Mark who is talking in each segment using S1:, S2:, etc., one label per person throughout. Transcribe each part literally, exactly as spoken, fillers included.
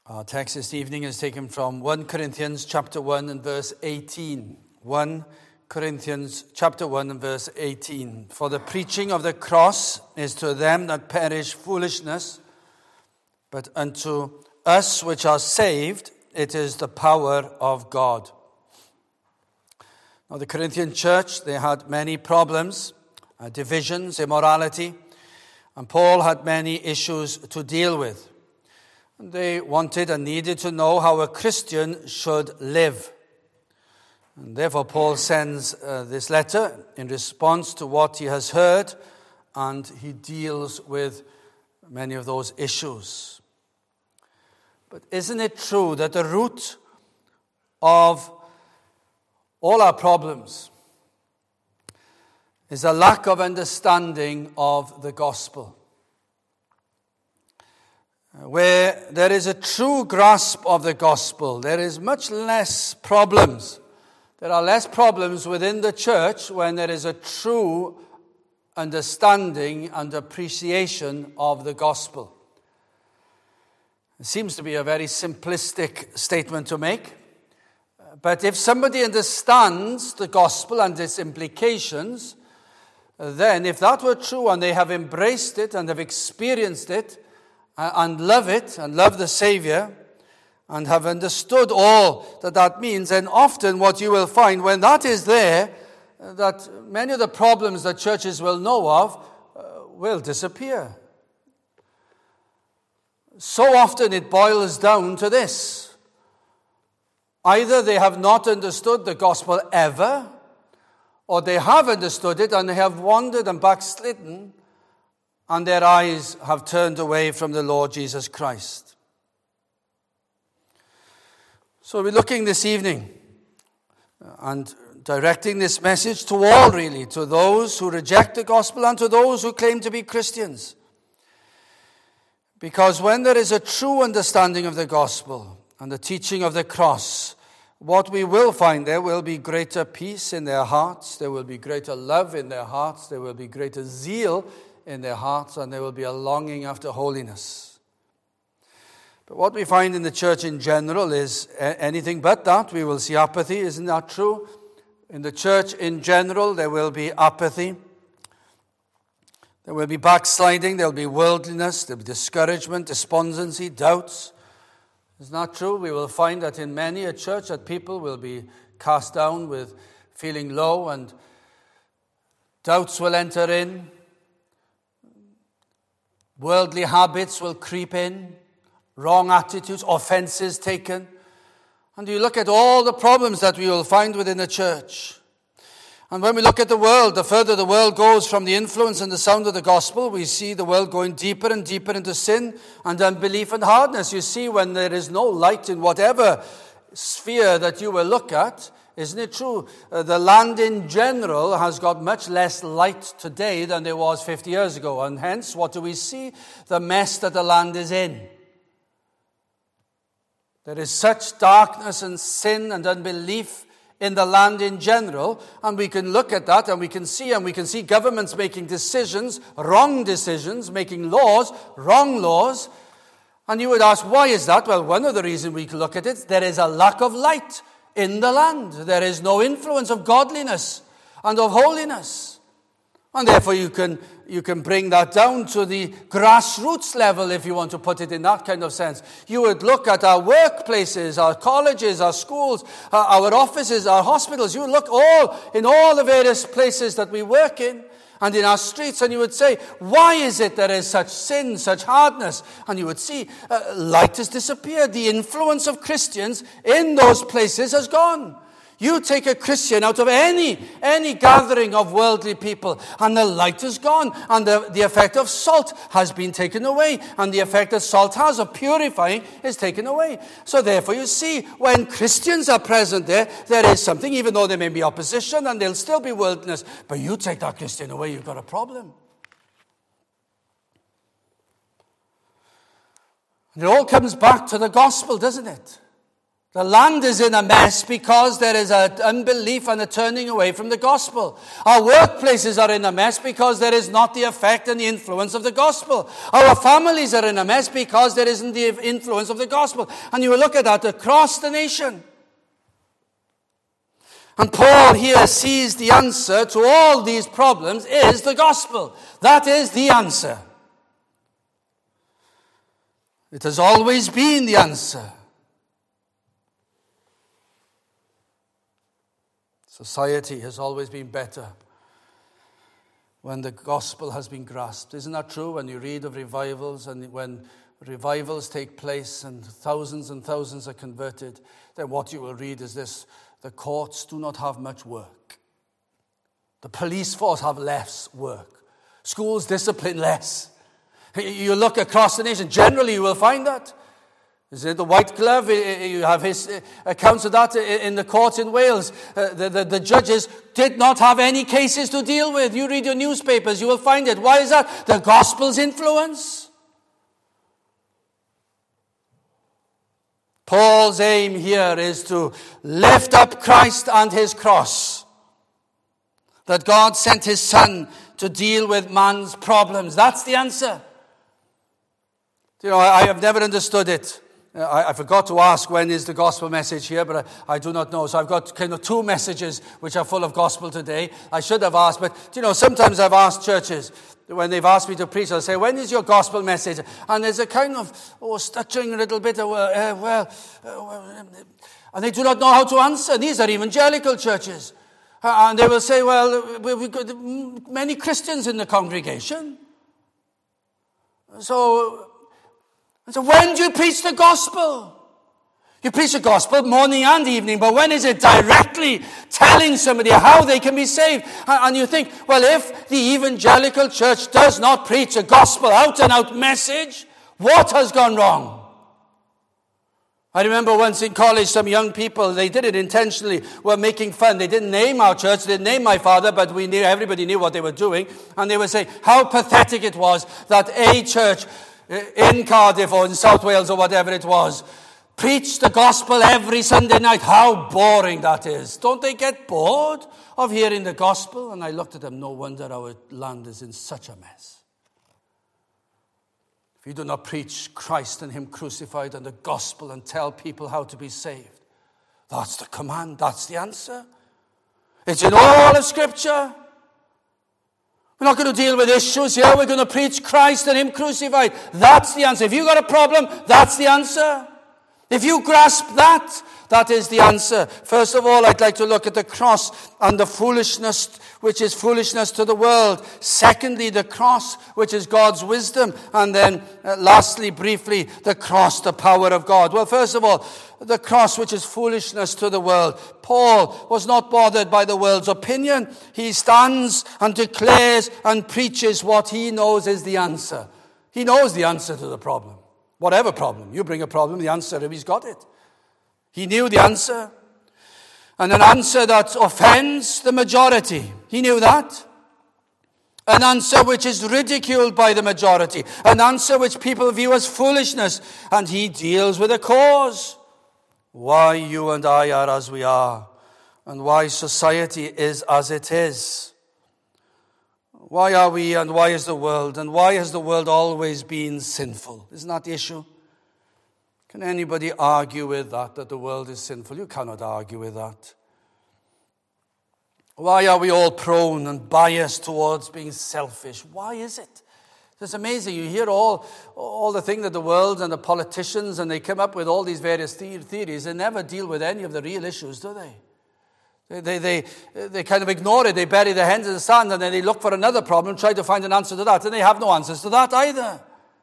S1: Our text this evening is taken from First Corinthians chapter one and verse eighteen. First Corinthians chapter one and verse eighteen. For the preaching of the cross is to them that perish foolishness, but unto us which are saved it is the power of God. Now the Corinthian church, they had many problems, uh, divisions, immorality, and Paul had many issues to deal with. They wanted and needed to know how a Christian should live. And therefore, Paul sends uh, this letter in response to what he has heard, and he deals with many of those issues. But isn't it true that the root of all our problems is a lack of understanding of the gospel? Where there is a true grasp of the gospel, there is much less problems. There are less problems within the church when there is a true understanding and appreciation of the gospel. It seems to be a very simplistic statement to make. But if somebody understands the gospel and its implications, then if that were true and they have embraced it and have experienced it, and love it, and love the Savior, and have understood all that that means, and often what you will find when that is there, that many of the problems that churches will know of uh, will disappear. So often it boils down to this. Either they have not understood the gospel ever, or they have understood it and they have wandered and backslidden, and their eyes have turned away from the Lord Jesus Christ. So we're looking this evening and directing this message to all, really, to those who reject the gospel and to those who claim to be Christians. Because when there is a true understanding of the gospel and the teaching of the cross, what we will find, there will be greater peace in their hearts, there will be greater love in their hearts, there will be greater zeal in their hearts, and there will be a longing after holiness. But what we find in the church in general is anything but that. We will see apathy. Isn't that true? In the church in general, there will be apathy. There will be backsliding. There will be worldliness. There will be discouragement, despondency, doubts. Isn't that true? We will find that in many a church that people will be cast down with feeling low, and doubts will enter in. Worldly habits will creep in, wrong attitudes, offenses taken. And you look at all the problems that we will find within the church. And when we look at the world, the further the world goes from the influence and the sound of the gospel, we see the world going deeper and deeper into sin and unbelief and hardness. You see, when there is no light in whatever sphere that you will look at, isn't it true? Uh, the land in general has got much less light today than there was fifty years ago. And hence, what do we see? The mess that the land is in. There is such darkness and sin and unbelief in the land in general. And we can look at that and we can see, and we can see governments making decisions, wrong decisions, making laws, wrong laws. And you would ask, why is that? Well, one of the reasons we can look at it, there is a lack of light in the land. There is no influence of godliness and of holiness. And therefore you can you can bring that down to the grassroots level, if you want to put it in that kind of sense. You would look at our workplaces, our colleges, our schools, our offices, our hospitals. You would look all in all the various places that we work in and in our streets, and you would say, why is it there is such sin, such hardness? And you would see uh, light has disappeared. The influence of Christians in those places has gone. You take a Christian out of any any gathering of worldly people, and the light is gone, and the, the effect of salt has been taken away, and the effect that salt has of purifying is taken away. So therefore you see, when Christians are present there, there is something, even though there may be opposition and there'll still be worldliness, but you take that Christian away, you've got a problem. And it all comes back to the gospel, doesn't it? The land is in a mess because there is an unbelief and a turning away from the gospel. Our workplaces are in a mess because there is not the effect and the influence of the gospel. Our families are in a mess because there isn't the influence of the gospel. And you will look at that across the nation. And Paul here sees the answer to all these problems is the gospel. That is the answer. It has always been the answer. Society has always been better when the gospel has been grasped. Isn't that true? When you read of revivals and when revivals take place and thousands and thousands are converted, then what you will read is this: the courts do not have much work. The police force have less work. Schools discipline less. You look across the nation, generally you will find that. Is it the white glove? You have his accounts of that in the courts in Wales. Uh, the, the, the judges did not have any cases to deal with. You read your newspapers, you will find it. Why is that? The gospel's influence. Paul's aim here is to lift up Christ and his cross. That God sent his Son to deal with man's problems. That's the answer. You know, I have never understood it. I, I forgot to ask when is the gospel message here, but I, I do not know. So I've got kind of two messages which are full of gospel today. I should have asked, but you know, sometimes I've asked churches, when they've asked me to preach, I'll say, when is your gospel message? And there's a kind of, oh, stuttering a little bit, uh, uh, well, uh, and they do not know how to answer. These are evangelical churches. Uh, and they will say, well, we've got many Christians in the congregation. So, so when do you preach the gospel? You preach the gospel morning and evening, but when is it directly telling somebody how they can be saved? And you think, well, if the evangelical church does not preach a gospel out-and-out message, what has gone wrong? I remember once in college, some young people, they did it intentionally, were making fun. They didn't name our church, they didn't name my father, but we knew, everybody knew what they were doing. And they would say how pathetic it was that a church in Cardiff or in South Wales or whatever it was preach the gospel every Sunday night. How boring that is. Don't they get bored of hearing the gospel? And I looked at them, no wonder our land is in such a mess. If you do not preach Christ and him crucified and the gospel and tell people how to be saved, that's the command, that's the answer. It's in all of Scripture. We're not going to deal with issues here. We're going to preach Christ and him crucified. That's the answer. If you've got a problem, that's the answer. If you grasp that, that is the answer. First of all, I'd like to look at the cross and the foolishness, which is foolishness to the world. Secondly, the cross, which is God's wisdom. And then uh, lastly, briefly, the cross, the power of God. Well, first of all, the cross, which is foolishness to the world. Paul was not bothered by the world's opinion. He stands and declares and preaches what he knows is the answer. He knows the answer to the problem. Whatever problem. You bring a problem, the answer, he's got it. He knew the answer. And an answer that offends the majority. He knew that. An answer which is ridiculed by the majority. An answer which people view as foolishness. And he deals with a cause. Why you and I are as we are. And why society is as it is. Why are we and why is the world? And why has the world always been sinful? Isn't that the issue? Can anybody argue with that, that the world is sinful? You cannot argue with that. Why are we all prone and biased towards being selfish? Why is it? It's amazing. You hear all, all the thing that the world and the politicians, and they come up with all these various the- theories. They never deal with any of the real issues, do they? They, they, they kind of ignore it. They bury their heads in the sand and then they look for another problem, try to find an answer to that. And they have no answers to that either.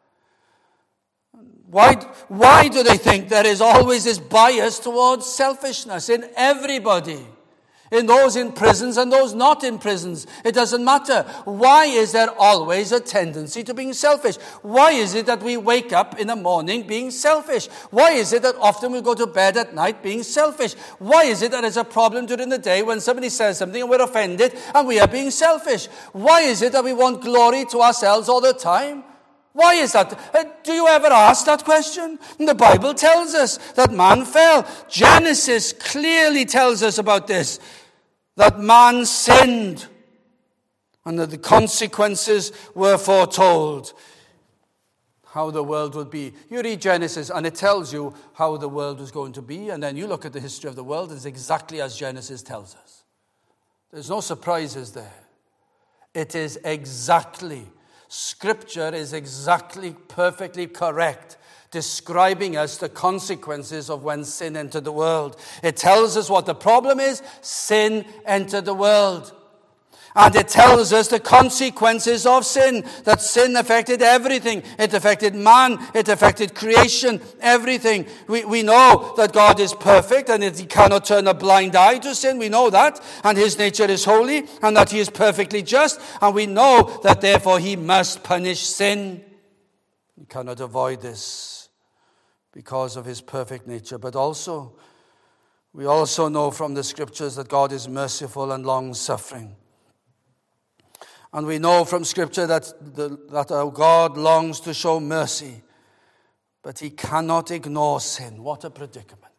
S1: Why, why do they think there is always this bias towards selfishness in everybody? In those in prisons and those not in prisons. It doesn't matter. Why is there always a tendency to being selfish? Why is it that we wake up in the morning being selfish? Why is it that often we go to bed at night being selfish? Why is it that there's a problem during the day when somebody says something and we're offended and we are being selfish? Why is it that we want glory to ourselves all the time? Why is that? Uh, do you ever ask that question? The Bible tells us that man fell. Genesis clearly tells us about this, that man sinned and that the consequences were foretold. How the world would be. You read Genesis and it tells you how the world was going to be, and then you look at the history of the world, it's exactly as Genesis tells us. There's no surprises there. It is exactly, Scripture is exactly, perfectly correct, describing us the consequences of when sin entered the world. It tells us what the problem is. Sin entered the world. And it tells us the consequences of sin, that sin affected everything. It affected man, it affected creation, everything. We, we know that God is perfect and that he cannot turn a blind eye to sin. We know that. And his nature is holy and that he is perfectly just. And we know that therefore he must punish sin. He cannot avoid this because of his perfect nature. But also, we also know from the Scriptures that God is merciful and long-suffering. And we know from Scripture that, the, that our God longs to show mercy, but he cannot ignore sin. What a predicament.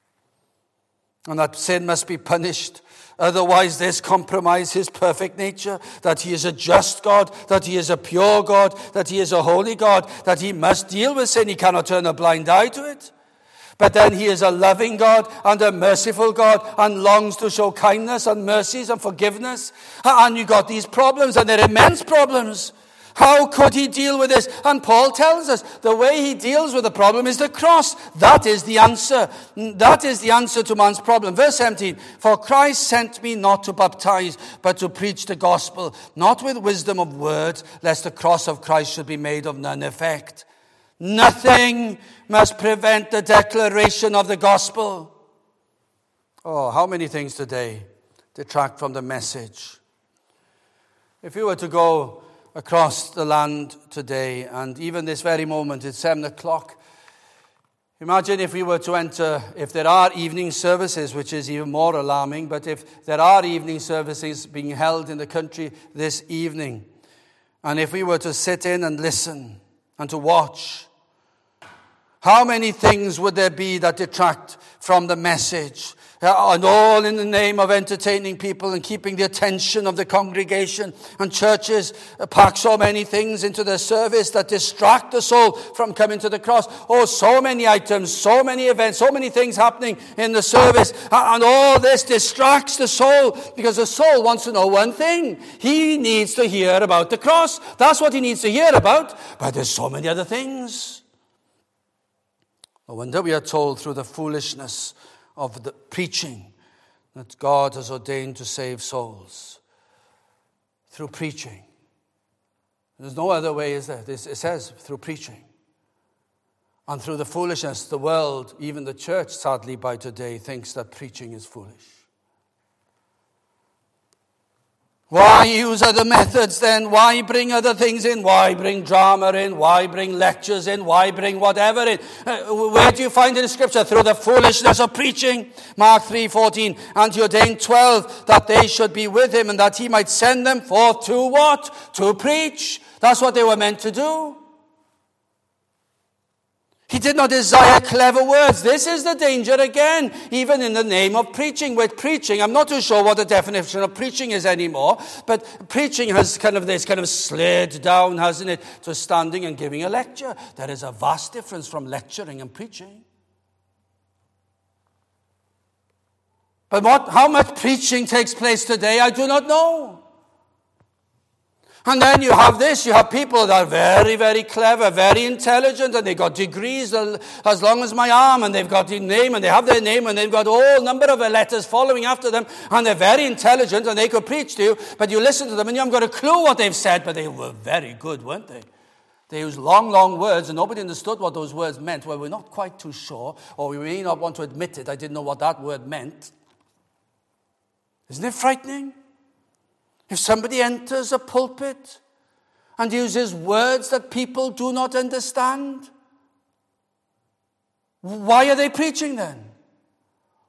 S1: And that sin must be punished. Otherwise, this compromises his perfect nature, that he is a just God, that he is a pure God, that he is a holy God, that he must deal with sin. He cannot turn a blind eye to it. But then he is a loving God and a merciful God and longs to show kindness and mercies and forgiveness. And you got these problems, and they're immense problems. How could he deal with this? And Paul tells us the way he deals with the problem is the cross. That is the answer. That is the answer to man's problem. Verse seventeen, for Christ sent me not to baptize, but to preach the gospel, not with wisdom of words, lest the cross of Christ should be made of none effect. Nothing must prevent the declaration of the gospel. Oh, how many things today detract from the message? If you were to go across the land today, and even this very moment, it's seven o'clock, imagine if we were to enter, if there are evening services, which is even more alarming, but if there are evening services being held in the country this evening, and if we were to sit in and listen and to watch, how many things would there be that detract from the message? And all in the name of entertaining people and keeping the attention of the congregation. And churches pack so many things into their service that distract the soul from coming to the cross. Oh, so many items, so many events, so many things happening in the service. And all this distracts the soul because the soul wants to know one thing. He needs to hear about the cross. That's what he needs to hear about. But there's so many other things. No wonder we are told through the foolishness of the preaching that God has ordained to save souls. Through preaching. There's no other way, is there? This, it says through preaching. And through the foolishness, the world, even the church, sadly by today, thinks that preaching is foolish. Why use other methods then? Why bring other things in? Why bring drama in? Why bring lectures in? Why bring whatever in? Uh, where do you find it in Scripture? Through the foolishness of preaching. Mark three fourteen. And he ordained twelve that they should be with him and that he might send them forth to what? To preach. That's what they were meant to do. He did not desire clever words. This is the danger again, even in the name of preaching. With preaching, I'm not too sure what the definition of preaching is anymore, but preaching has kind of this kind of slid down, hasn't it, to standing and giving a lecture. There is a vast difference from lecturing and preaching. But what, how much preaching takes place today, I do not know. And then you have this, you have people that are very, very clever, very intelligent, and they've got degrees as long as my arm, and they've got their name, and they have their name, and they've got a whole number of letters following after them, and they're very intelligent, and they could preach to you, but you listen to them, and you haven't got a clue what they've said, but they were very good, weren't they? They used long, long words, and nobody understood what those words meant. Well, we're not quite too sure, or we may not want to admit it. I didn't know what that word meant. Isn't it frightening? If somebody enters a pulpit and uses words that people do not understand, why are they preaching then?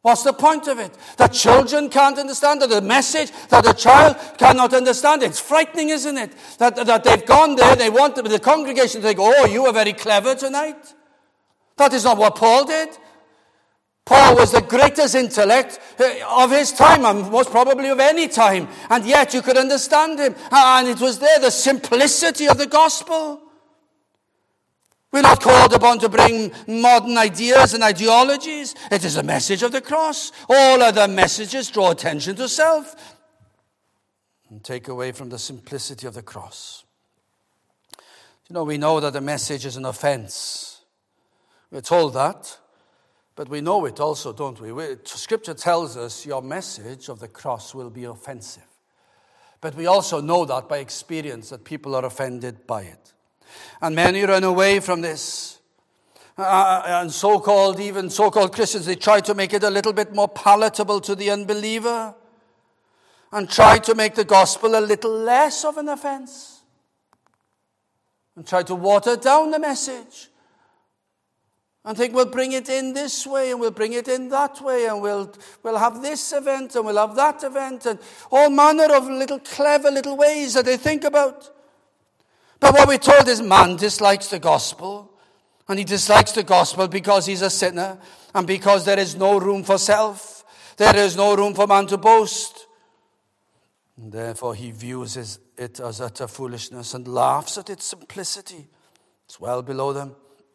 S1: What's the point of it? That children can't understand, that the message that a child cannot understand. It's frightening, isn't it? That, that they've gone there, they want the congregation to think, oh, you are very clever tonight. That is not what Paul did. Paul was the greatest intellect of his time, and most probably of any time. And yet you could understand him. And it was there, the simplicity of the gospel. We're not called upon to bring modern ideas and ideologies. It is a message of the cross. All other messages draw attention to self and take away from the simplicity of the cross. You know, we know that the message is an offense. We're told that. But we know it also, don't we? we? Scripture tells us your message of the cross will be offensive. But we also know that by experience that people are offended by it. And many run away from this. Uh, and so-called, even so-called Christians, they try to make it a little bit more palatable to the unbeliever. And try to make the gospel a little less of an offense. And try to water down the message. And think we'll bring it in this way and we'll bring it in that way and we'll we'll have this event and we'll have that event and all manner of little clever little ways that they think about. But what we're told is man dislikes the gospel, and he dislikes the gospel because he's a sinner and because there is no room for self. There is no room for man to boast. And therefore he views it as utter foolishness and laughs at its simplicity. It's well below them.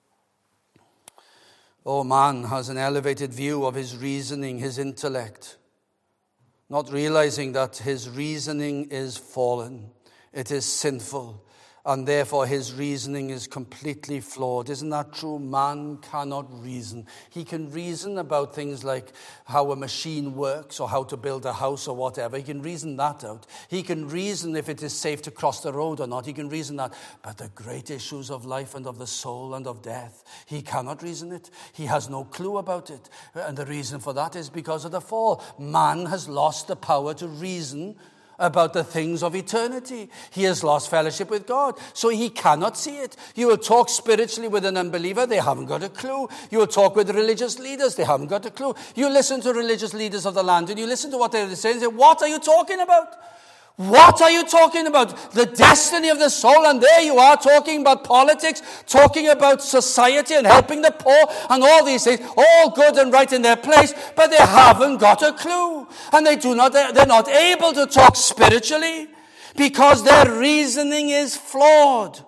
S1: Oh, man has an elevated view of his reasoning, his intellect, not realizing that his reasoning is fallen, it is sinful, and therefore his reasoning is completely flawed. Isn't that true? Man cannot reason. He can reason about things like how a machine works or how to build a house or whatever. He can reason that out. He can reason if it is safe to cross the road or not. He can reason that. But the great issues of life and of the soul and of death, he cannot reason it. He has no clue about it. And the reason for that is because of the fall. Man has lost the power to reason about the things of eternity. He has lost fellowship with God, so he cannot see it. You will talk spiritually with an unbeliever, they haven't got a clue. You will talk with religious leaders, they haven't got a clue. You listen to religious leaders of the land, and you listen to what they're saying, and say, what are you talking about? What are you talking about? The destiny of the soul, and there you are talking about politics, talking about society and helping the poor and all these things, all good and right in their place, but they haven't got a clue. And they do not, they're not able to talk spiritually because their reasoning is flawed.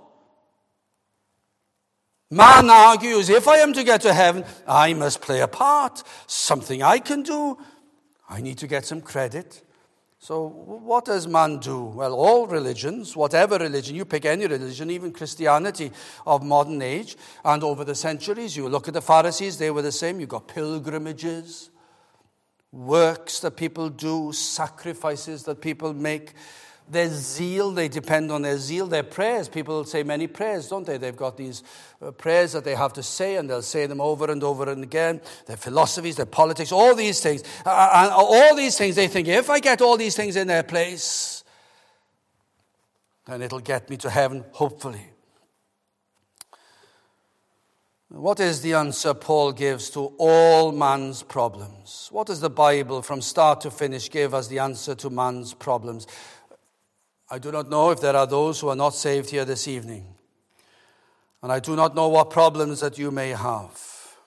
S1: Man argues, if I am to get to heaven, I must play a part, something I can do. I need to get some credit. So what does man do? Well, all religions, whatever religion, you pick any religion, even Christianity of modern age, and over the centuries, you look at the Pharisees, they were the same. You've got pilgrimages, works that people do, sacrifices that people make. Their zeal, they depend on their zeal. Their prayers, people say many prayers, don't they? They've got these uh, prayers that they have to say, and they'll say them over and over and again. Their philosophies, their politics, all these things. Uh, and all these things, they think, if I get all these things in their place, then it'll get me to heaven, hopefully. What is the answer Paul gives to all man's problems? What does the Bible, from start to finish, give as the answer to man's problems? I do not know if there are those who are not saved here this evening. And I do not know what problems that you may have.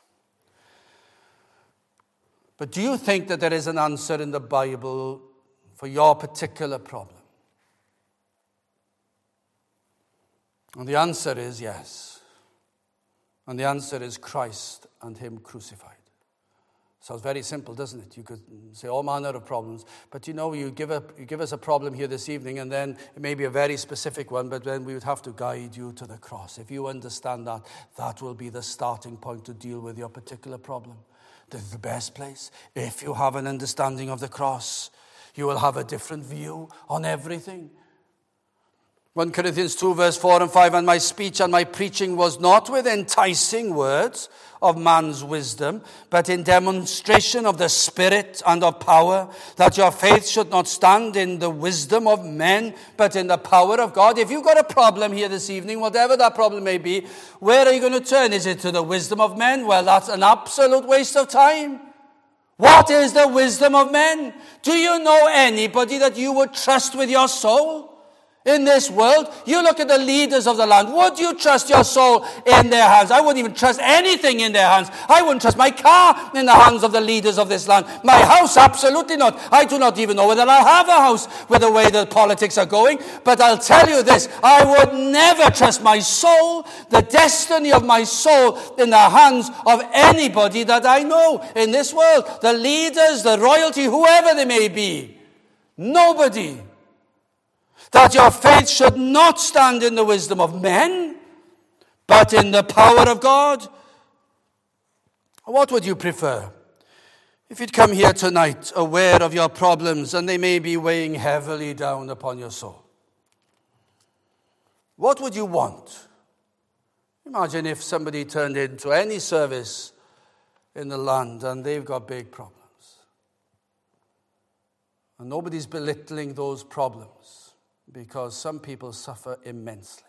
S1: But do you think that there is an answer in the Bible for your particular problem? And the answer is yes. And the answer is Christ and Him crucified. Sounds very simple, doesn't it? You could say all manner of problems. But you know, you give, a, you give us a problem here this evening, and then it may be a very specific one, but then we would have to guide you to the cross. If you understand that, that will be the starting point to deal with your particular problem. This is the best place. If you have an understanding of the cross, you will have a different view on everything. First Corinthians two, verse four and five, and my speech and my preaching was not with enticing words of man's wisdom, but in demonstration of the Spirit and of power, that your faith should not stand in the wisdom of men, but in the power of God. If you've got a problem here this evening, whatever that problem may be, where are you going to turn? Is it to the wisdom of men? Well, that's an absolute waste of time. What is the wisdom of men? Do you know anybody that you would trust with your soul in this world? You look at the leaders of the land. Would you trust your soul in their hands? I wouldn't even trust anything in their hands. I wouldn't trust my car in the hands of the leaders of this land. My house, absolutely not. I do not even know whether I'll have a house with the way that politics are going. But I'll tell you this, I would never trust my soul, the destiny of my soul, in the hands of anybody that I know in this world. The leaders, the royalty, whoever they may be. Nobody. That your faith should not stand in the wisdom of men, but in the power of God. What would you prefer? If you'd come here tonight aware of your problems and they may be weighing heavily down upon your soul, what would you want? Imagine if somebody turned into any service in the land and they've got big problems. And nobody's belittling those problems, because some people suffer immensely.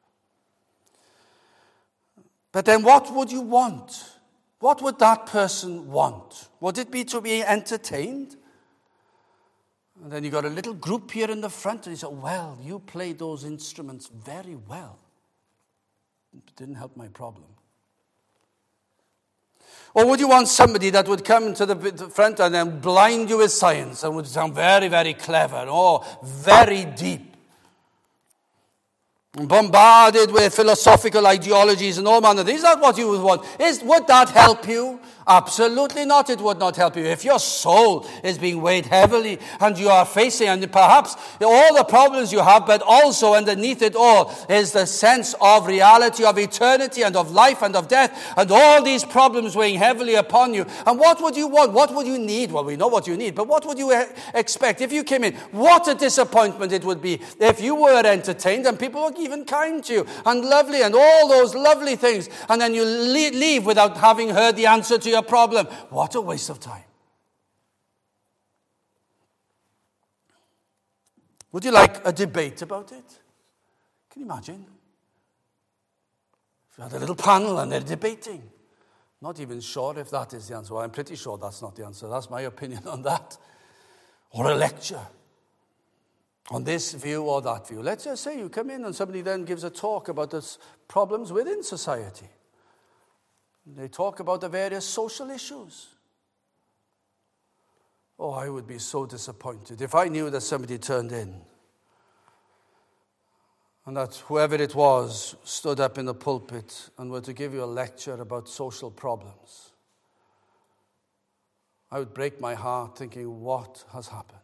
S1: But then what would you want? What would that person want? Would it be to be entertained? And then you got a little group here in the front, and you say, well, you played those instruments very well. It didn't help my problem. Or would you want somebody that would come to the front and then blind you with science and would sound very, very clever, or very deep? Bombarded with philosophical ideologies and all manner of things. Is that what you would want? Is, would that help you? Absolutely not. It would not help you. If your soul is being weighed heavily and you are facing, and perhaps all the problems you have, but also underneath it all is the sense of reality, of eternity and of life and of death, and all these problems weighing heavily upon you. And what would you want? What would you need? Well, we know what you need, but what would you expect if you came in? What a disappointment it would be if you were entertained and people were even kind to you and lovely and all those lovely things, and then you leave without having heard the answer to your problem. What a waste of time. Would you like a debate about it? Can you imagine? If you had a little panel and they're debating. Not even sure if that is the answer. Well, I'm pretty sure that's not the answer. That's my opinion on that. Or a lecture on this view or that view. Let's just say you come in and somebody then gives a talk about the problems within society. They talk about the various social issues. Oh, I would be so disappointed if I knew that somebody turned in and that whoever it was stood up in the pulpit and were to give you a lecture about social problems. I would break my heart thinking, what has happened?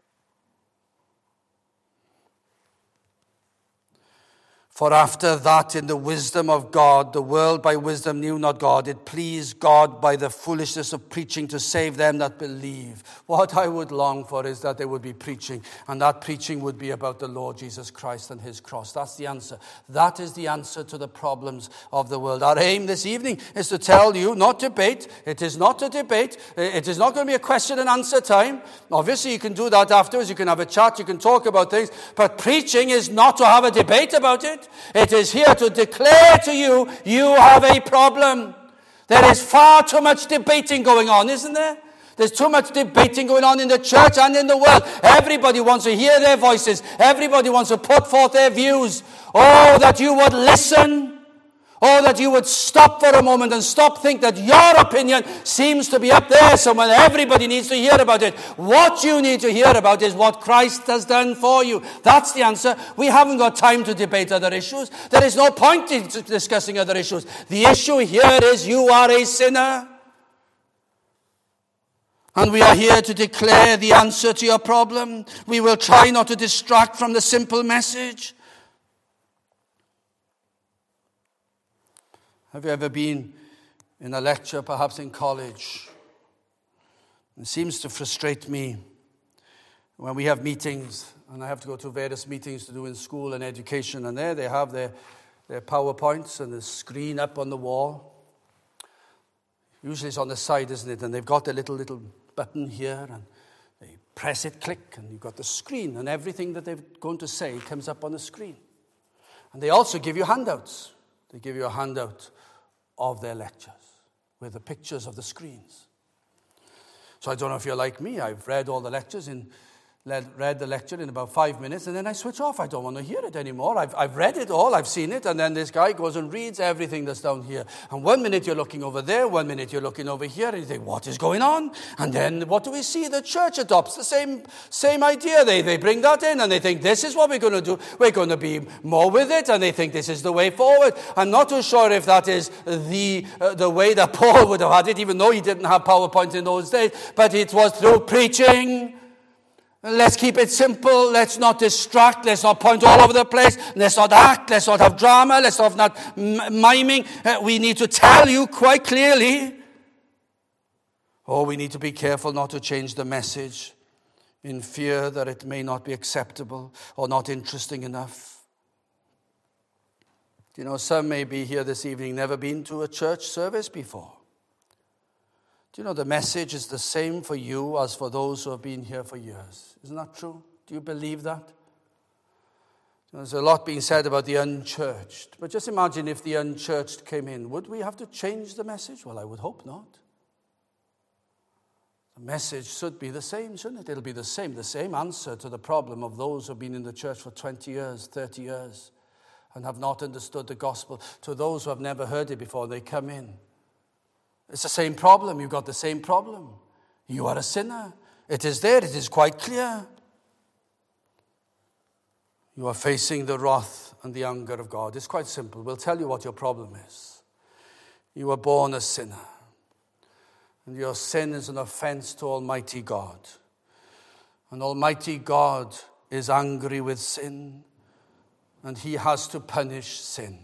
S1: For after that, in the wisdom of God, the world by wisdom knew not God. It pleased God by the foolishness of preaching to save them that believe. What I would long for is that they would be preaching, and that preaching would be about the Lord Jesus Christ and his cross. That's the answer. That is the answer to the problems of the world. Our aim this evening is to tell you, not debate. It is not a debate. It is not going to be a question and answer time. Obviously, you can do that afterwards. You can have a chat. You can talk about things. But preaching is not to have a debate about it. It is here to declare to you, you have a problem. There is far too much debating going on, isn't there? There's too much debating going on in the church and in the world. Everybody wants to hear their voices. Everybody wants to put forth their views. Oh, that you would listen. Oh, that you would stop for a moment and stop think that your opinion seems to be up there somewhere. Everybody needs to hear about it. What you need to hear about is what Christ has done for you. That's the answer. We haven't got time to debate other issues. There is no point in discussing other issues. The issue here is you are a sinner. And we are here to declare the answer to your problem. We will try not to distract from the simple message. Have you ever been in a lecture, perhaps in college? It seems to frustrate me when we have meetings, and I have to go to various meetings to do in school and education, and there they have their, their PowerPoints and the screen up on the wall. Usually it's on the side, isn't it? And they've got a little, little button here, and they press it, click, and you've got the screen, and everything that they're going to say comes up on the screen. And they also give you handouts. They give you a handout of their lectures with the pictures of the screens. So I don't know if you're like me. I've read all the lectures in read the lecture in about five minutes, and then I switch off. I don't want to hear it anymore. I've, I've read it all, I've seen it, and then this guy goes and reads everything that's down here. And one minute you're looking over there, one minute you're looking over here, and you think, what is going on? And then what do we see? The church adopts the same same idea. They, they bring that in, and they think, this is what we're going to do. We're going to be more with it, and they think this is the way forward. I'm not too sure if that is the, uh, the way that Paul would have had it, even though he didn't have PowerPoint in those days, but it was through preaching. Let's keep it simple. Let's not distract. Let's not point all over the place. Let's not act. Let's not have drama. Let's not have m- miming. Uh, we need to tell you quite clearly. Oh, we need to be careful not to change the message in fear that it may not be acceptable or not interesting enough. You know, some may be here this evening, never been to a church service before. Do you know the message is the same for you as for those who have been here for years? Isn't that true? Do you believe that? There's a lot being said about the unchurched. But just imagine if the unchurched came in. Would we have to change the message? Well, I would hope not. The message should be the same, shouldn't it? It'll be the same, the same answer to the problem of those who have been in the church for twenty years, thirty years, and have not understood the gospel. To those who have never heard it before, they come in. It's the same problem. You've got the same problem. You are a sinner. It is there. It is quite clear. You are facing the wrath and the anger of God. It's quite simple. We'll tell you what your problem is. You were born a sinner. And your sin is an offense to Almighty God. And Almighty God is angry with sin. And He has to punish sin.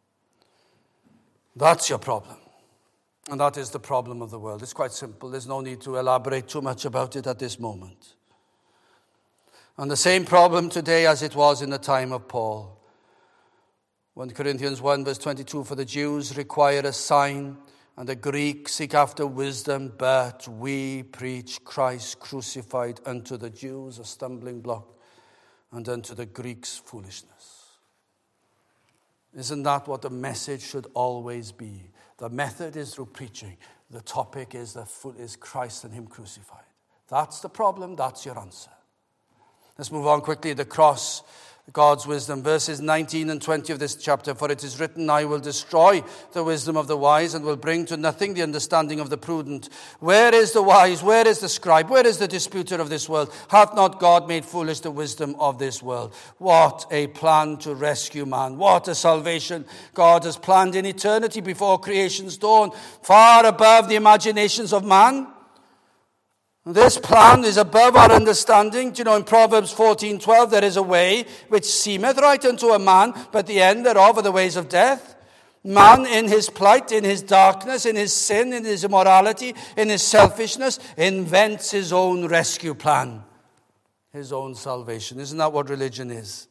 S1: That's your problem. And that is the problem of the world. It's quite simple. There's no need to elaborate too much about it at this moment. And the same problem today as it was in the time of Paul. First Corinthians one verse twenty-two, for the Jews require a sign, and the Greeks seek after wisdom, but we preach Christ crucified, unto the Jews a stumbling block, and unto the Greeks foolishness. Isn't that what the message should always be? The method is through preaching. The topic is the foot is Christ and Him crucified. That's the problem. That's your answer. Let's move on quickly. The cross, God's wisdom. Verses nineteen and twenty of this chapter. For it is written, I will destroy the wisdom of the wise and will bring to nothing the understanding of the prudent. Where is the wise? Where is the scribe? Where is the disputer of this world? Hath not God made foolish the wisdom of this world? What a plan to rescue man. What a salvation God has planned in eternity before creation's dawn, far above the imaginations of man. This plan is above our understanding. Do you know, in Proverbs fourteen twelve, there is a way which seemeth right unto a man, but the end thereof are the ways of death. Man in his plight, in his darkness, in his sin, in his immorality, in his selfishness, invents his own rescue plan, his own salvation. Isn't that what religion is?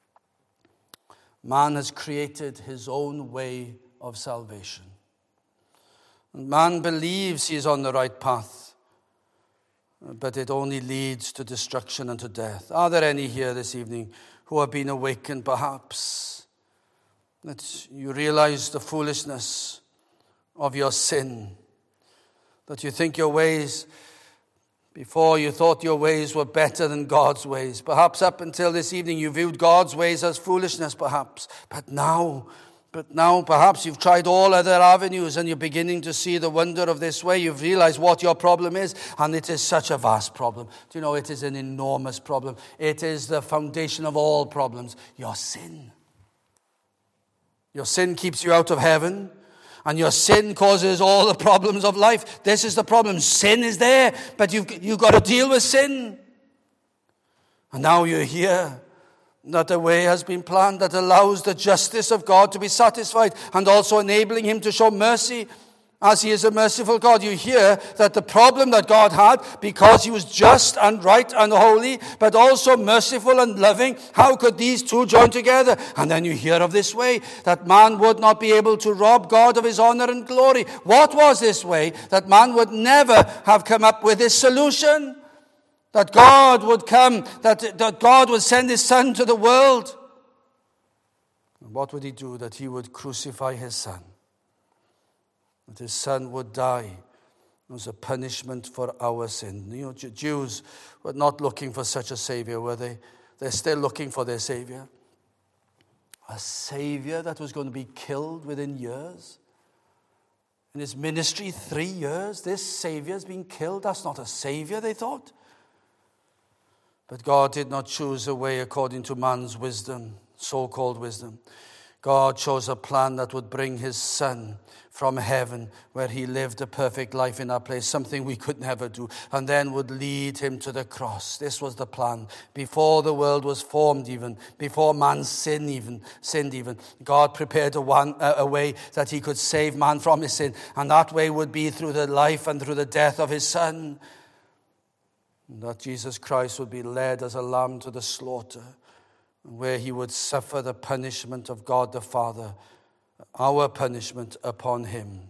S1: Man has created his own way of salvation. And man believes he is on the right path, but it only leads to destruction and to death. Are there any here this evening who have been awakened perhaps that you realize the foolishness of your sin, that you think your ways, before you thought your ways were better than God's ways? Perhaps up until this evening you viewed God's ways as foolishness perhaps, but now But now perhaps you've tried all other avenues and you're beginning to see the wonder of this way. You've realized what your problem is, and it is such a vast problem. Do you know, it is an enormous problem. It is the foundation of all problems. Your sin. Your sin keeps you out of heaven, and your sin causes all the problems of life. This is the problem. Sin is there, but you've, you've got to deal with sin. And now you're here. That a way has been planned that allows the justice of God to be satisfied and also enabling Him to show mercy as He is a merciful God. You hear that the problem that God had, because He was just and right and holy, but also merciful and loving, how could these two join together? And then you hear of this way, that man would not be able to rob God of His honor and glory. What was this way? That man would never have come up with this solution. That God would come, that, that God would send His Son to the world. And what would He do? That He would crucify His Son. That His Son would die It was a punishment for our sin. You know, Jews were not looking for such a Savior, were they? They're still looking for their Savior. A Savior that was going to be killed within years. In his ministry, three years, this Savior's been killed. That's not a Savior, they thought. But God did not choose a way according to man's wisdom, so-called wisdom. God chose a plan that would bring his Son from heaven, where he lived a perfect life in our place, something we could never do, and then would lead him to the cross. This was the plan. Before the world was formed even, before man sinned even, sinned even, God prepared a, one, a way that he could save man from his sin, and that way would be through the life and through the death of his Son. And that Jesus Christ would be led as a lamb to the slaughter, where he would suffer the punishment of God the Father, our punishment upon him.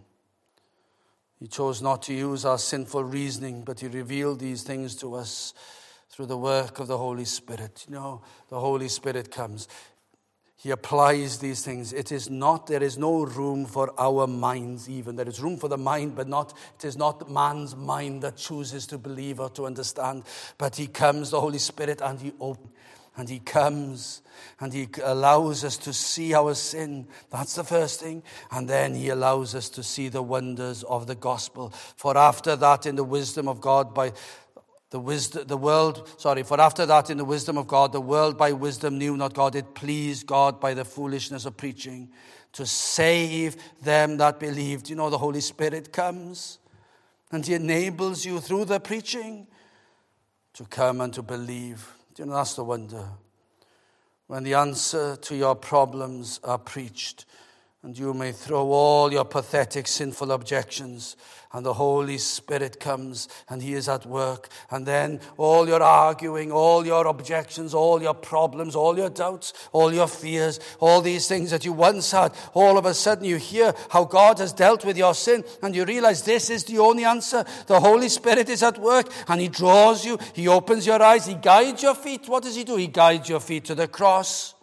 S1: He chose not to use our sinful reasoning, but he revealed these things to us through the work of the Holy Spirit. You know, the Holy Spirit comes. He applies these things. It is not, there is no room for our minds even. There is room for the mind, but not, it is not man's mind that chooses to believe or to understand. But he comes, the Holy Spirit, and he opens. And he comes and he allows us to see our sin. That's the first thing. And then he allows us to see the wonders of the gospel. For after that, in the wisdom of God, by the wisdom, the world, sorry, for after that, in the wisdom of God, the world by wisdom knew not God. It pleased God by the foolishness of preaching to save them that believed. You know, the Holy Spirit comes and he enables you through the preaching to come and to believe. You know, that's the wonder. When the answer to your problems are preached, and you may throw all your pathetic, sinful objections, and the Holy Spirit comes, and he is at work, and then all your arguing, all your objections, all your problems, all your doubts, all your fears, all these things that you once had, all of a sudden you hear how God has dealt with your sin, and you realize this is the only answer. The Holy Spirit is at work, and he draws you, he opens your eyes, he guides your feet. What does he do? He guides your feet to the cross.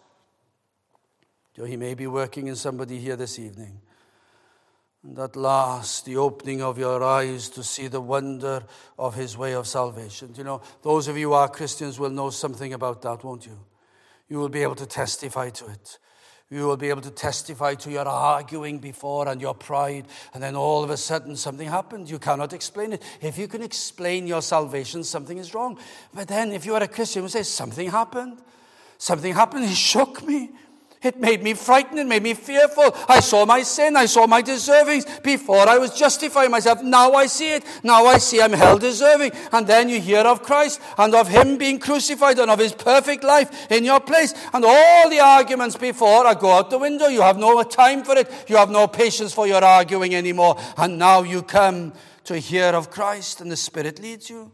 S1: So he may be working in somebody here this evening. And at last, the opening of your eyes to see the wonder of his way of salvation. You know, those of you who are Christians will know something about that, won't you? You will be able to testify to it. You will be able to testify to your arguing before and your pride, and then all of a sudden something happened. You cannot explain it. If you can explain your salvation, something is wrong. But then if you are a Christian who says, something happened, something happened, he shook me. It made me frightened. It made me fearful. I saw my sin. I saw my deservings. Before I was justifying myself. Now I see it. Now I see I'm hell deserving. And then you hear of Christ and of him being crucified and of his perfect life in your place. And all the arguments before are go out the window. You have no time for it. You have no patience for your arguing anymore. And now you come to hear of Christ and the Spirit leads you.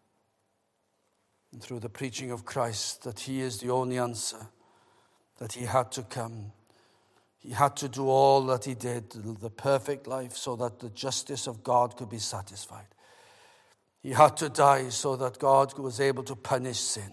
S1: And through the preaching of Christ, that he is the only answer. That he had to come. He had to do all that he did, the perfect life, so that the justice of God could be satisfied. He had to die so that God was able to punish sin.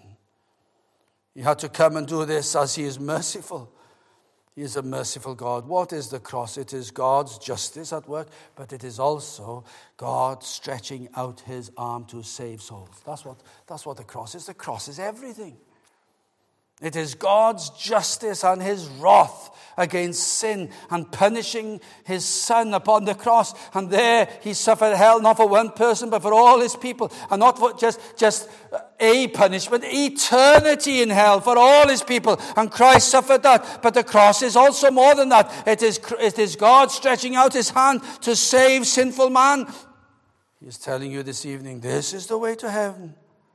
S1: He had to come and do this as he is merciful. He is a merciful God. What is the cross? It is God's justice at work, but it is also God stretching out his arm to save souls. That's what, that's what the cross is. The cross is everything. It is God's justice and his wrath against sin and punishing his Son upon the cross. And there he suffered hell, not for one person, but for all his people. And not for just, just a punishment, eternity in hell for all his people. And Christ suffered that. But the cross is also more than that. It is, it is God stretching out his hand to save sinful man. He is telling you this evening, this is the way to heaven.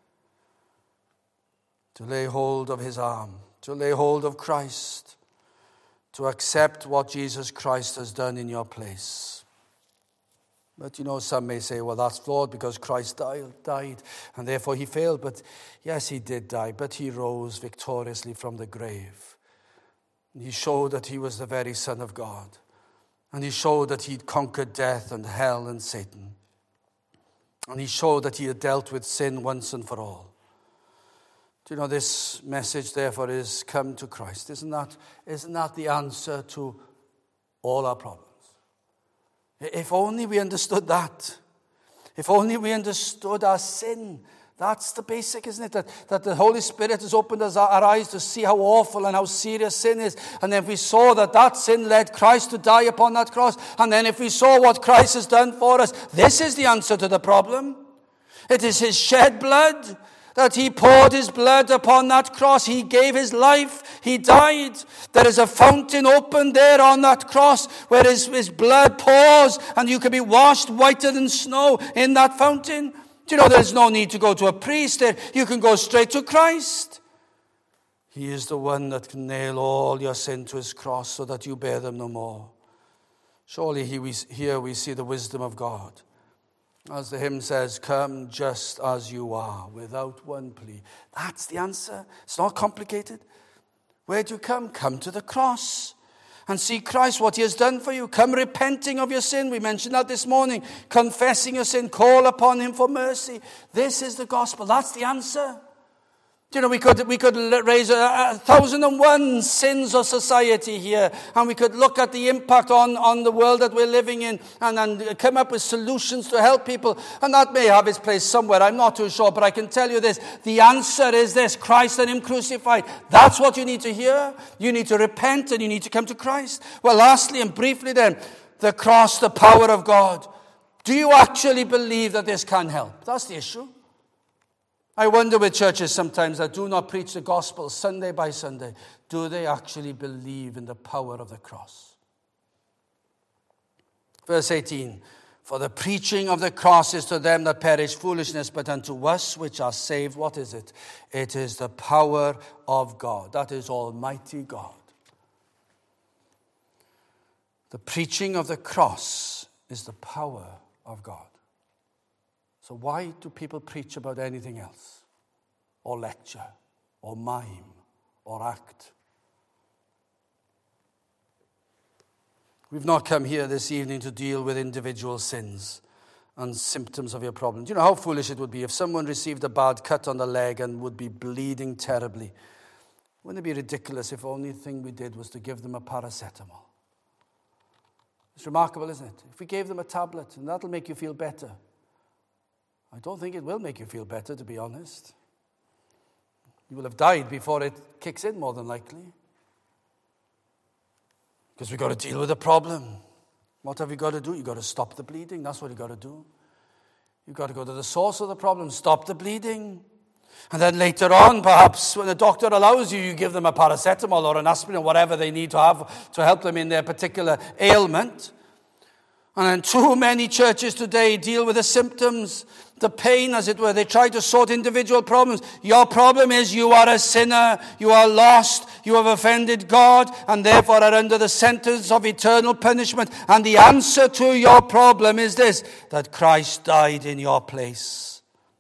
S1: To lay hold of his arm, to lay hold of Christ, to accept what Jesus Christ has done in your place. But you know, some may say, well, that's flawed because Christ died, died and therefore he failed. But yes, he did die, but he rose victoriously from the grave. And he showed that he was the very Son of God. And he showed that he'd conquered death and hell and Satan. And he showed that he had dealt with sin once and for all. Do you know, this message, therefore, is come to Christ. Isn't that, isn't that the answer to all our problems? If only we understood that. If only we understood our sin. That's the basic, isn't it? That, that the Holy Spirit has opened us our eyes to see how awful and how serious sin is. And if we saw that that sin led Christ to die upon that cross, and then if we saw what Christ has done for us, this is the answer to the problem. It is his shed blood, that he poured his blood upon that cross. He gave his life. He died. There is a fountain open there on that cross where his, his blood pours, and you can be washed whiter than snow in that fountain. Do you know there's no need to go to a priest there? You can go straight to Christ. He is the one that can nail all your sin to his cross so that you bear them no more. Surely he, we, here we see the wisdom of God. As the hymn says, come just as you are, without one plea. That's the answer. It's not complicated. Where do you come? Come to the cross and see Christ, what he has done for you. Come repenting of your sin. We mentioned that this morning. Confessing your sin. Call upon him for mercy. This is the gospel. That's the answer. You know, we could we could raise a, a thousand and one sins of society here, and we could look at the impact on, on the world that we're living in, and, and come up with solutions to help people. And that may have its place somewhere. I'm not too sure, but I can tell you this. The answer is this: Christ and him crucified. That's what you need to hear. You need to repent, and you need to come to Christ. Well, lastly and briefly then, the cross, the power of God. Do you actually believe that this can help? That's the issue. I wonder with churches sometimes that do not preach the gospel Sunday by Sunday, do they actually believe in the power of the cross? Verse eighteen, for the preaching of the cross is to them that perish foolishness, but unto us which are saved, what is it? It is the power of God. That is Almighty God. The preaching of the cross is the power of God. So why do people preach about anything else? Or lecture? Or mime? Or act? We've not come here this evening to deal with individual sins and symptoms of your problem. Do you know how foolish it would be if someone received a bad cut on the leg and would be bleeding terribly? Wouldn't it be ridiculous if the only thing we did was to give them a paracetamol? It's remarkable, isn't it? If we gave them a tablet and that'll make you feel better. I don't think it will make you feel better, to be honest. You will have died before it kicks in, more than likely. Because we've got to deal with the problem. What have you got to do? You've got to stop the bleeding. That's what you've got to do. You've got to go to the source of the problem, stop the bleeding. And then later on, perhaps, when the doctor allows you, you give them a paracetamol or an aspirin or whatever they need to have to help them in their particular ailment. And then too many churches today deal with the symptoms, the pain, as it were. They try to sort individual problems. Your problem is you are a sinner, you are lost, you have offended God, and therefore are under the sentence of eternal punishment. And the answer to your problem is this, that Christ died in your place.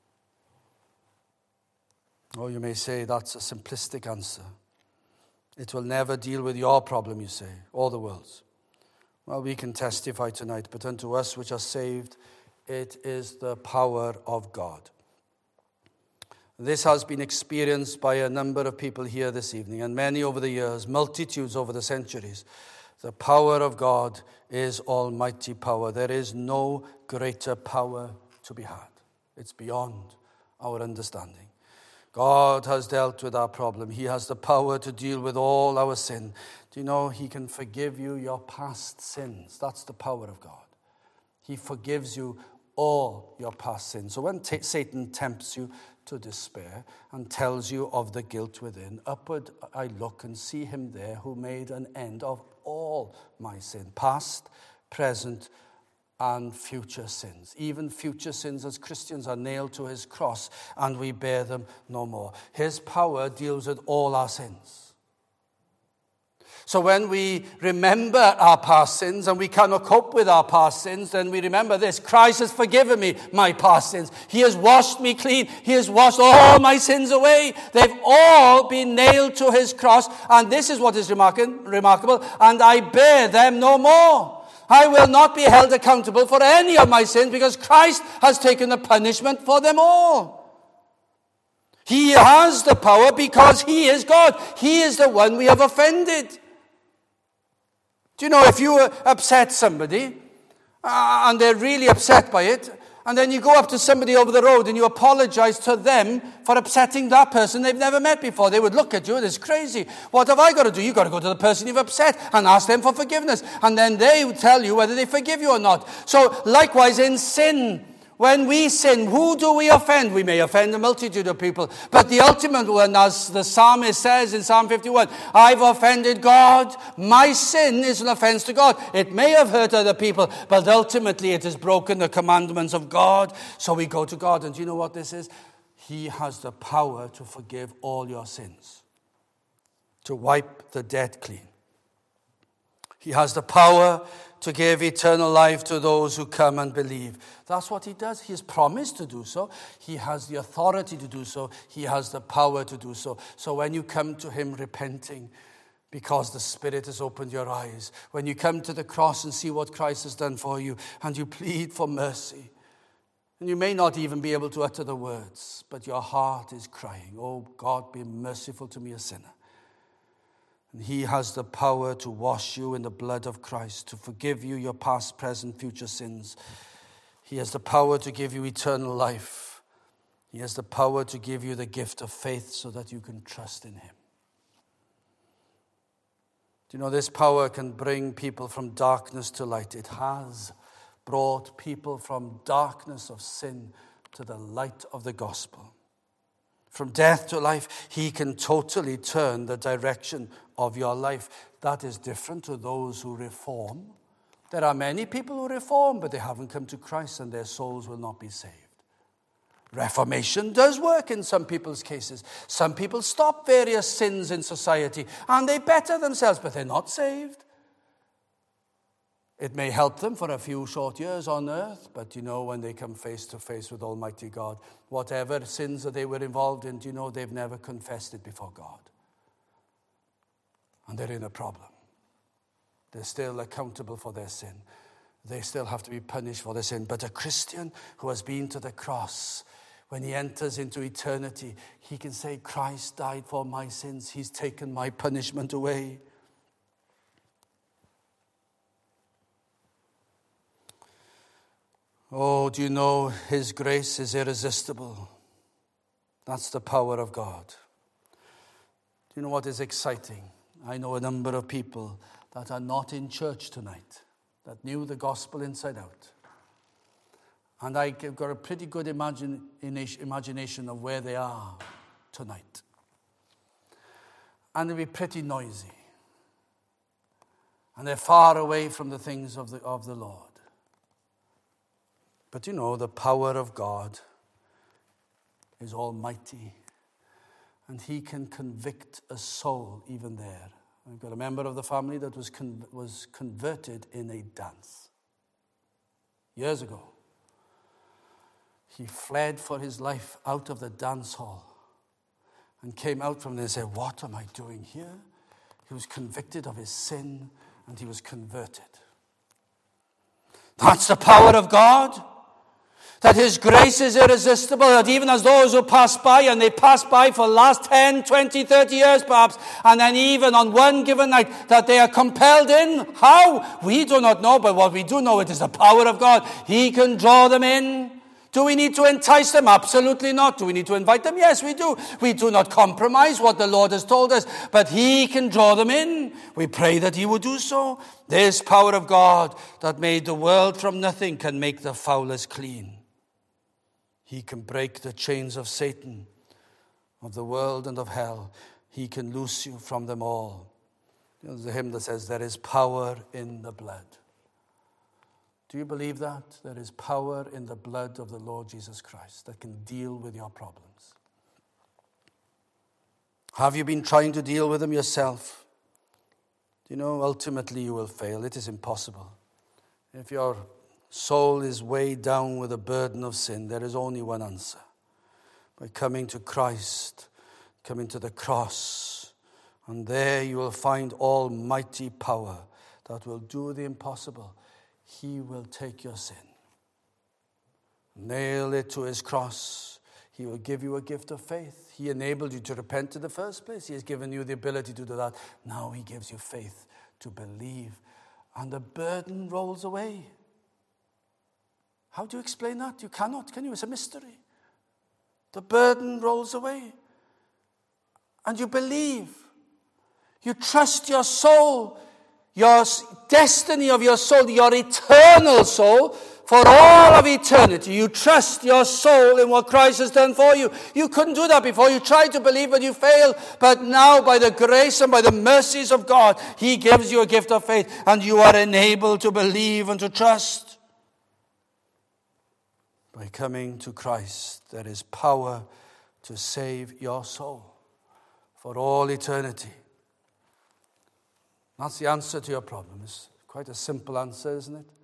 S1: Oh, you may say that's a simplistic answer. It will never deal with your problem, you say, or the world's. Well, we can testify tonight, but unto us which are saved, it is the power of God. This has been experienced by a number of people here this evening, and many over the years, multitudes over the centuries. The power of God is almighty power. There is no greater power to be had. It's beyond our understanding. God has dealt with our problem. He has the power to deal with all our sin. Do you know he can forgive you your past sins? That's the power of God. He forgives you all your past sins. So when t- Satan tempts you to despair and tells you of the guilt within, upward I look and see him there who made an end of all my sin, past, present, and future sins. Even future sins as Christians are nailed to his cross, and we bear them no more. His power deals with all our sins. So when we remember our past sins and we cannot cope with our past sins, then we remember this: Christ has forgiven me my past sins. He has washed me clean. He has washed all my sins away. They've all been nailed to his cross, and this is what is remarkable, and I bear them no more. I will not be held accountable for any of my sins because Christ has taken the punishment for them all. He has the power because he is God. He is the one we have offended. Do you know, if you upset somebody uh, and they're really upset by it, And then you go up to somebody over the road and you apologize to them for upsetting that person they've never met before. They would look at you and it's crazy. What have I got to do? You've got to go to the person you've upset and ask them for forgiveness. And then they will tell you whether they forgive you or not. So likewise in sin, when we sin, who do we offend? We may offend a multitude of people. But the ultimate one, as the psalmist says in Psalm fifty-one, I've offended God. My sin is an offense to God. It may have hurt other people, but ultimately it has broken the commandments of God. So we go to God. And do you know what this is? He has the power to forgive all your sins, to wipe the debt clean. He has the power to give eternal life to those who come and believe. That's what he does. He has promised to do so. He has the authority to do so. He has the power to do so. So when you come to him repenting because the Spirit has opened your eyes, when you come to the cross and see what Christ has done for you, and you plead for mercy, and you may not even be able to utter the words, but your heart is crying, oh God, be merciful to me, a sinner. And he has the power to wash you in the blood of Christ, to forgive you your past, present, future sins. He has the power to give you eternal life. He has the power to give you the gift of faith so that you can trust in him. Do you know this power can bring people from darkness to light? It has brought people from darkness of sin to the light of the gospel. From death to life, he can totally turn the direction of your life. That is different to those who reform. There are many people who reform, but they haven't come to Christ and their souls will not be saved. Reformation does work in some people's cases. Some people stop various sins in society and they better themselves, but they're not saved. It may help them for a few short years on earth, but you know, when they come face to face with Almighty God, whatever sins that they were involved in, do you know, they've never confessed it before God. And they're in a problem. They're still accountable for their sin. They still have to be punished for their sin. But a Christian who has been to the cross, when he enters into eternity, he can say, Christ died for my sins. He's taken my punishment away. Oh, do you know his grace is irresistible? That's the power of God. Do you know what is exciting? I know a number of people that are not in church tonight, that knew the gospel inside out. And I've got a pretty good imagine, imagination of where they are tonight. And they'll be pretty noisy. And they're far away from the things of the, of the Lord. But you know, the power of God is almighty. And he can convict a soul even there. I've got a member of the family that was con- was converted in a dance. Years ago. He fled for his life out of the dance hall. And came out from there and said, what am I doing here? He was convicted of his sin and he was converted. That's the power of God. That his grace is irresistible, that even as those who pass by, and they pass by for the last ten, twenty, thirty years perhaps, and then even on one given night, that they are compelled in. How? We do not know, but what we do know, it is the power of God. He can draw them in. Do we need to entice them? Absolutely not. Do we need to invite them? Yes, we do. We do not compromise what the Lord has told us, but he can draw them in. We pray that he would do so. This power of God that made the world from nothing can make the foulest clean. He can break the chains of Satan, of the world and of hell. He can loose you from them all. There's a hymn that says, there is power in the blood. Do you believe that? There is power in the blood of the Lord Jesus Christ that can deal with your problems. Have you been trying to deal with them yourself? Do you know, ultimately you will fail. It is impossible. If your soul is weighed down with a burden of sin, there is only one answer. By coming to Christ, coming to the cross, and there you will find almighty power that will do the impossible. He will take your sin, nail it to his cross. He will give you a gift of faith. He enabled you to repent in the first place. He has given you the ability to do that. Now he gives you faith to believe, and the burden rolls away. How do you explain that? You cannot, can you? It's a mystery. The burden rolls away. And you believe. You trust your soul, your destiny of your soul, your eternal soul, for all of eternity. You trust your soul in what Christ has done for you. You couldn't do that before. You tried to believe, but you failed. But now, by the grace and by the mercies of God, He gives you a gift of faith, and you are enabled to believe and to trust. By coming to Christ, there is power to save your soul for all eternity. That's the answer to your problem. It's quite a simple answer, isn't it?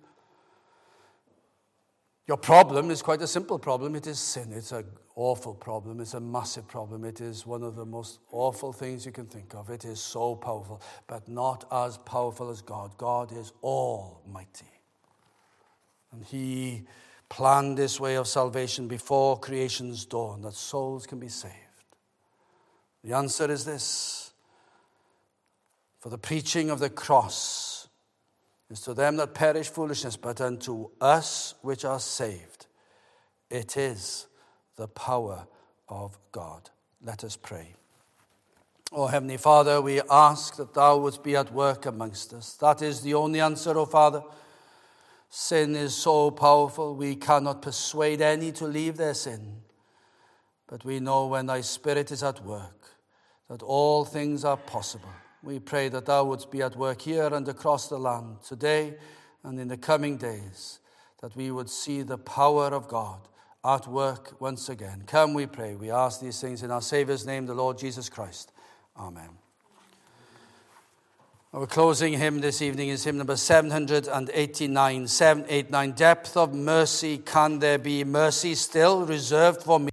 S1: Your problem is quite a simple problem. It is sin. It's an awful problem. It's a massive problem. It is one of the most awful things you can think of. It is so powerful, but not as powerful as God. God is almighty. And He planned this way of salvation before creation's dawn, that souls can be saved. The answer is this. For the preaching of the cross is to them that perish foolishness, but unto us which are saved, it is the power of God. Let us pray. O Heavenly Father, we ask that Thou wouldst be at work amongst us. That is the only answer, O Father. Sin is so powerful, we cannot persuade any to leave their sin. But we know when Thy Spirit is at work, that all things are possible. We pray that Thou wouldst be at work here and across the land today and in the coming days, that we would see the power of God at work once again. Come, we pray. We ask these things in our Saviour's name, the Lord Jesus Christ. Amen. Our closing hymn this evening is hymn number seven eighty-nine. seven eighty-nine. Depth of mercy, can there be mercy still reserved for me?